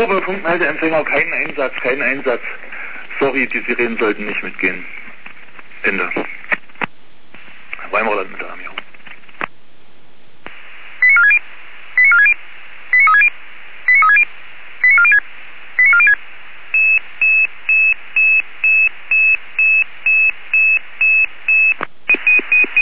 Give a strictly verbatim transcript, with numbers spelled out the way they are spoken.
Probe, Funkmeldeempfänger, keinen Einsatz, keinen Einsatz. Sorry, die Sirenen sollten nicht mitgehen. Ende. Weimarer Land mit der Army.